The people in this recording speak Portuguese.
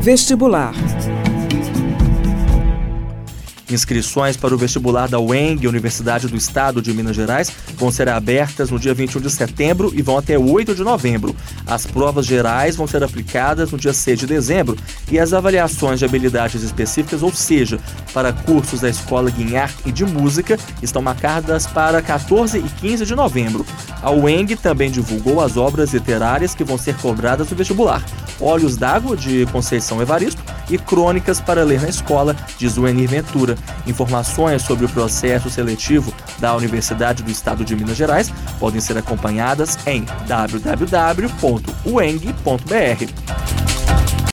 Vestibular. Inscrições para o vestibular da UENG, Universidade do Estado de Minas Gerais, vão ser abertas no dia 21 de setembro e vão até 8 de novembro. As provas gerais vão ser aplicadas no dia 6 de dezembro e as avaliações de habilidades específicas, ou seja, para cursos da Escola Guinhar e de Música, estão marcadas para 14 e 15 de novembro. A UENG também divulgou as obras literárias que vão ser cobradas no vestibular: Olhos d'Água, de Conceição Evaristo, e Crônicas para Ler na Escola, de Zuenir Ventura. Informações sobre o processo seletivo da Universidade do Estado de Minas Gerais podem ser acompanhadas em www.ueng.br.